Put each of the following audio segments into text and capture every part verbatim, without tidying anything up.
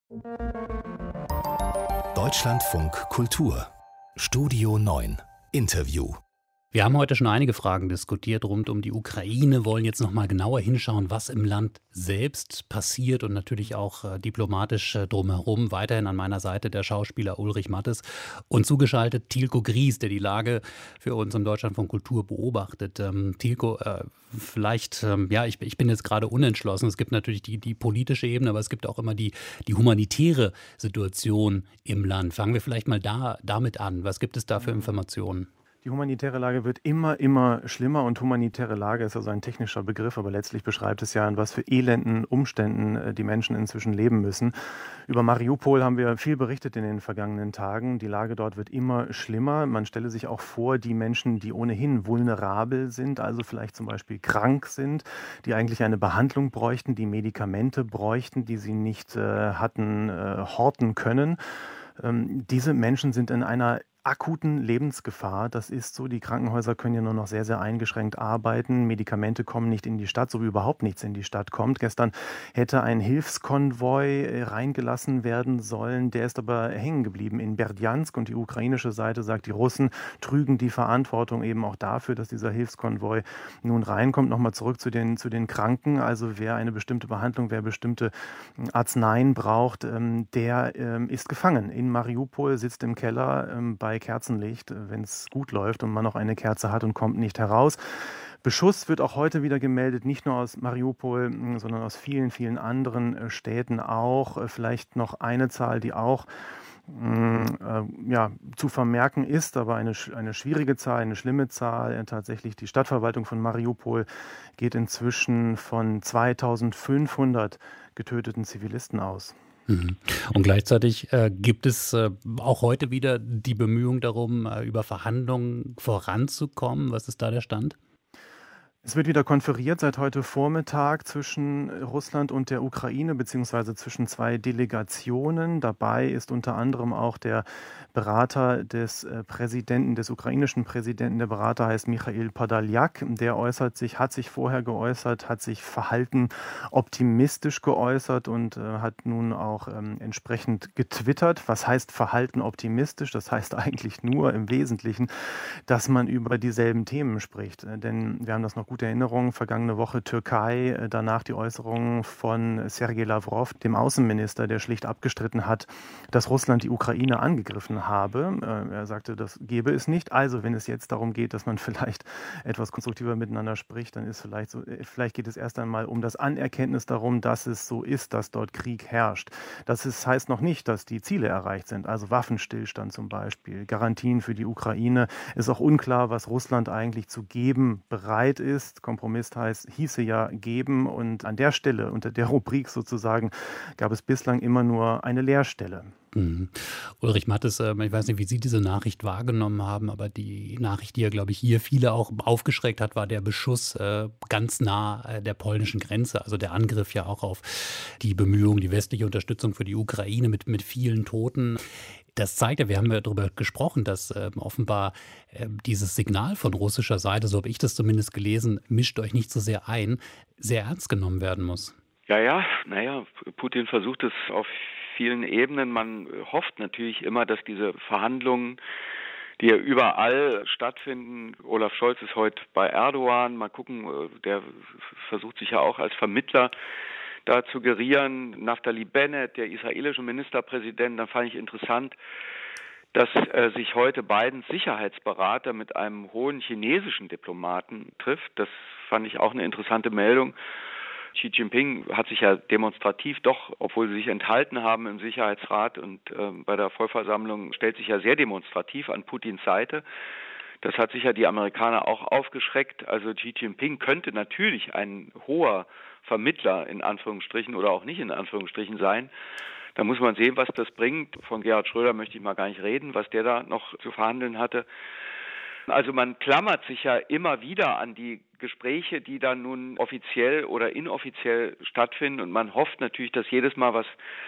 Deutschlandfunk Kultur Studio neun Interview. Wir haben heute schon einige Fragen diskutiert rund um die Ukraine, wollen jetzt noch mal genauer hinschauen, was im Land selbst passiert und natürlich auch äh, diplomatisch äh, drumherum. Weiterhin an meiner Seite der Schauspieler Ulrich Mattes und zugeschaltet Tilko Gries, der die Lage für uns im Deutschlandfunk Kultur beobachtet. Ähm, Tilko, äh, vielleicht, ähm, ja, ich, ich bin jetzt gerade unentschlossen. Es gibt natürlich die, die politische Ebene, aber es gibt auch immer die, die humanitäre Situation im Land. Fangen wir vielleicht mal da, damit an. Was gibt es da für Informationen? Die humanitäre Lage wird immer, immer schlimmer und humanitäre Lage ist also ein technischer Begriff, aber letztlich beschreibt es ja, in was für elenden Umständen die Menschen inzwischen leben müssen. Über Mariupol haben wir viel berichtet in den vergangenen Tagen. Die Lage dort wird immer schlimmer. Man stelle sich auch vor, die Menschen, die ohnehin vulnerabel sind, also vielleicht zum Beispiel krank sind, die eigentlich eine Behandlung bräuchten, die Medikamente bräuchten, die sie nicht äh, hatten äh, horten können. Ähm, diese Menschen sind in einer akuten Lebensgefahr. Das ist so. Die Krankenhäuser können ja nur noch sehr, sehr eingeschränkt arbeiten. Medikamente kommen nicht in die Stadt, so wie überhaupt nichts in die Stadt kommt. Gestern hätte ein Hilfskonvoi reingelassen werden sollen. Der ist aber hängen geblieben in Berdjansk und die ukrainische Seite sagt, die Russen trügen die Verantwortung eben auch dafür, dass dieser Hilfskonvoi nun reinkommt. Nochmal zurück zu den, zu den Kranken. Also wer eine bestimmte Behandlung, wer bestimmte Arzneien braucht, der ist gefangen. In Mariupol sitzt im Keller bei Kerzenlicht, wenn es gut läuft und man noch eine Kerze hat und kommt nicht heraus. Beschuss wird auch heute wieder gemeldet, nicht nur aus Mariupol, sondern aus vielen, vielen anderen Städten auch. Vielleicht noch eine Zahl, die auch äh, ja, zu vermerken ist, aber eine, eine schwierige Zahl, eine schlimme Zahl. Tatsächlich die Stadtverwaltung von Mariupol geht inzwischen von zweitausendfünfhundert getöteten Zivilisten aus. Und gleichzeitig äh, gibt es äh, auch heute wieder die Bemühungen darum, äh, über Verhandlungen voranzukommen. Was ist da der Stand? Es wird wieder konferiert seit heute Vormittag zwischen Russland und der Ukraine, beziehungsweise zwischen zwei Delegationen. Dabei ist unter anderem auch der Berater des Präsidenten, des ukrainischen Präsidenten. Der Berater heißt Michail Podoljak. Der äußert sich, hat sich vorher geäußert, hat sich verhalten optimistisch geäußert und äh, hat nun auch ähm, entsprechend getwittert. Was heißt Verhalten optimistisch? Das heißt eigentlich nur im Wesentlichen, dass man über dieselben Themen spricht. Denn wir haben das noch gute Erinnerung, vergangene Woche Türkei, danach die Äußerungen von Sergei Lavrov, dem Außenminister, der schlicht abgestritten hat, dass Russland die Ukraine angegriffen habe. Er sagte, das gebe es nicht. Also wenn es jetzt darum geht, dass man vielleicht etwas konstruktiver miteinander spricht, dann ist vielleicht so, vielleicht geht es erst einmal um das Anerkenntnis darum, dass es so ist, dass dort Krieg herrscht. Das ist, heißt noch nicht, dass die Ziele erreicht sind, also Waffenstillstand zum Beispiel, Garantien für die Ukraine. Ist auch unklar, was Russland eigentlich zu geben bereit ist. Kompromiss heißt, hieße ja geben und an der Stelle, unter der Rubrik sozusagen, gab es bislang immer nur eine Leerstelle. Mhm. Ulrich Mattes, äh, ich weiß nicht, wie Sie diese Nachricht wahrgenommen haben, aber die Nachricht, die ja, glaube ich, hier viele auch aufgeschreckt hat, war der Beschuss äh, ganz nah äh, der polnischen Grenze. Also der Angriff ja auch auf die Bemühungen, die westliche Unterstützung für die Ukraine mit, mit vielen Toten. Das zeigt ja, wir haben ja darüber gesprochen, dass äh, offenbar äh, dieses Signal von russischer Seite, so habe ich das zumindest gelesen, mischt euch nicht so sehr ein, sehr ernst genommen werden muss. Ja, ja, naja, Putin versucht es auf vielen Ebenen. Man hofft natürlich immer, dass diese Verhandlungen, die ja überall stattfinden, Olaf Scholz ist heute bei Erdogan, mal gucken, der versucht sich ja auch als Vermittler da zu gerieren. Naftali Bennett, der israelische Ministerpräsident, da fand ich interessant, dass äh, sich heute Bidens Sicherheitsberater mit einem hohen chinesischen Diplomaten trifft. Das fand ich auch eine interessante Meldung. Xi Jinping hat sich ja demonstrativ doch, obwohl sie sich enthalten haben im Sicherheitsrat und äh, bei der Vollversammlung, stellt sich ja sehr demonstrativ an Putins Seite. Das hat sicher die Amerikaner auch aufgeschreckt. Also Xi Jinping könnte natürlich ein hoher Vermittler in Anführungsstrichen oder auch nicht in Anführungsstrichen sein. Da muss man sehen, was das bringt. Von Gerhard Schröder möchte ich mal gar nicht reden, was der da noch zu verhandeln hatte. Also man klammert sich ja immer wieder an die Gespräche, die dann nun offiziell oder inoffiziell stattfinden. Und man hofft natürlich, dass jedes Mal was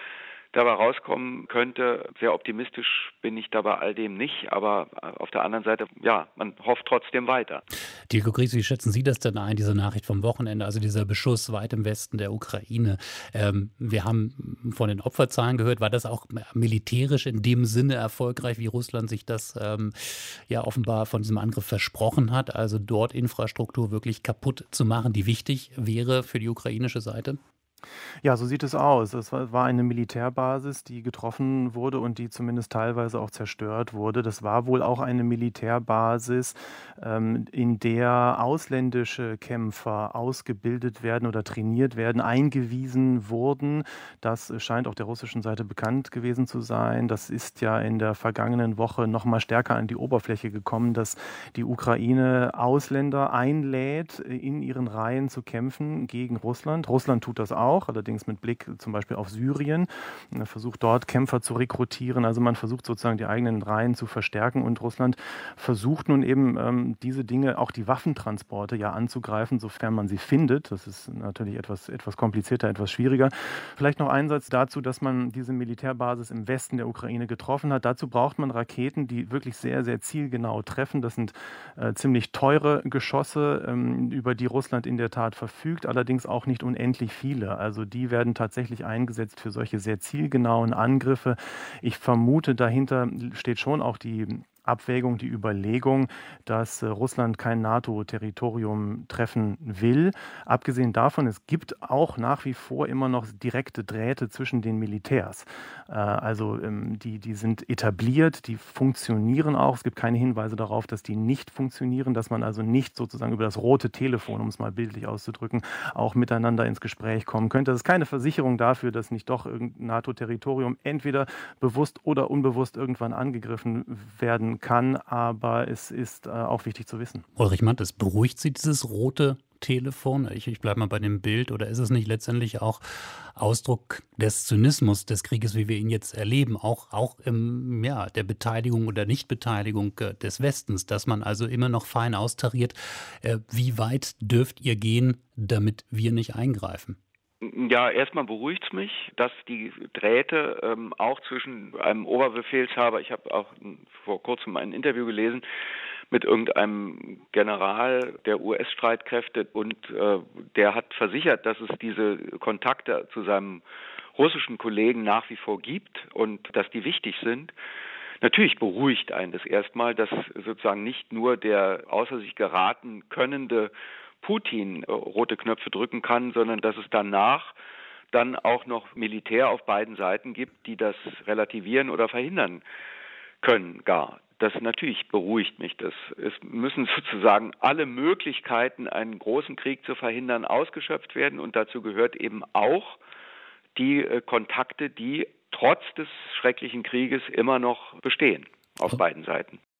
dabei rauskommen könnte. Sehr optimistisch bin ich da bei all dem nicht, aber auf der anderen Seite, ja, man hofft trotzdem weiter. Dilko Gries, wie schätzen Sie das denn ein, diese Nachricht vom Wochenende, also dieser Beschuss weit im Westen der Ukraine? Ähm, wir haben von den Opferzahlen gehört, war das auch militärisch in dem Sinne erfolgreich, wie Russland sich das ähm, ja offenbar von diesem Angriff versprochen hat, also dort Infrastruktur wirklich kaputt zu machen, die wichtig wäre für die ukrainische Seite? Ja, so sieht es aus. Es war war eine Militärbasis, die getroffen wurde und die zumindest teilweise auch zerstört wurde. Das war wohl auch eine Militärbasis, ähm, in der ausländische Kämpfer ausgebildet werden oder trainiert werden, eingewiesen wurden. Das scheint auch der russischen Seite bekannt gewesen zu sein. Das ist ja in der vergangenen Woche noch mal stärker an die Oberfläche gekommen, dass die Ukraine Ausländer einlädt, in ihren Reihen zu kämpfen gegen Russland. Russland tut das auch. Auch, allerdings mit Blick zum Beispiel auf Syrien. Man versucht dort Kämpfer zu rekrutieren. Also man versucht sozusagen die eigenen Reihen zu verstärken und Russland versucht nun eben ähm, diese Dinge, auch die Waffentransporte ja anzugreifen, sofern man sie findet. Das ist natürlich etwas, etwas komplizierter, etwas schwieriger. Vielleicht noch ein Satz dazu, dass man diese Militärbasis im Westen der Ukraine getroffen hat. Dazu braucht man Raketen, die wirklich sehr, sehr zielgenau treffen. Das sind äh, ziemlich teure Geschosse, ähm, über die Russland in der Tat verfügt, allerdings auch nicht unendlich viele. Also die werden tatsächlich eingesetzt für solche sehr zielgenauen Angriffe. Ich vermute, dahinter steht schon auch die Abwägung, die Überlegung, dass äh, Russland kein NATO-Territorium treffen will. Abgesehen davon, es gibt auch nach wie vor immer noch direkte Drähte zwischen den Militärs. Äh, also ähm, die, die sind etabliert, die funktionieren auch. Es gibt keine Hinweise darauf, dass die nicht funktionieren, dass man also nicht sozusagen über das rote Telefon, um es mal bildlich auszudrücken, auch miteinander ins Gespräch kommen könnte. Das ist keine Versicherung dafür, dass nicht doch irgendein NATO-Territorium entweder bewusst oder unbewusst irgendwann angegriffen werden kann, aber es ist äh, auch wichtig zu wissen. Ulrich Mantes, beruhigt Sie dieses rote Telefon? Ich, ich bleibe mal bei dem Bild. Oder ist es nicht letztendlich auch Ausdruck des Zynismus des Krieges, wie wir ihn jetzt erleben, auch, auch im, ja, der Beteiligung oder Nichtbeteiligung äh, des Westens, dass man also immer noch fein austariert, äh, wie weit dürft ihr gehen, damit wir nicht eingreifen? Ja, erstmal beruhigt es mich, dass die Drähte ähm, auch zwischen einem Oberbefehlshaber, ich habe auch vor kurzem ein Interview gelesen mit irgendeinem General der U S-Streitkräfte und äh, der hat versichert, dass es diese Kontakte zu seinem russischen Kollegen nach wie vor gibt und dass die wichtig sind. Natürlich beruhigt einen das erstmal, dass sozusagen nicht nur der außer sich geraten könnende Putin äh, rote Knöpfe drücken kann, sondern dass es danach dann auch noch Militär auf beiden Seiten gibt, die das relativieren oder verhindern können gar. Das natürlich beruhigt mich. Das, es müssen sozusagen alle Möglichkeiten, einen großen Krieg zu verhindern, ausgeschöpft werden und dazu gehört eben auch die äh, Kontakte, die trotz des schrecklichen Krieges immer noch bestehen auf beiden Seiten.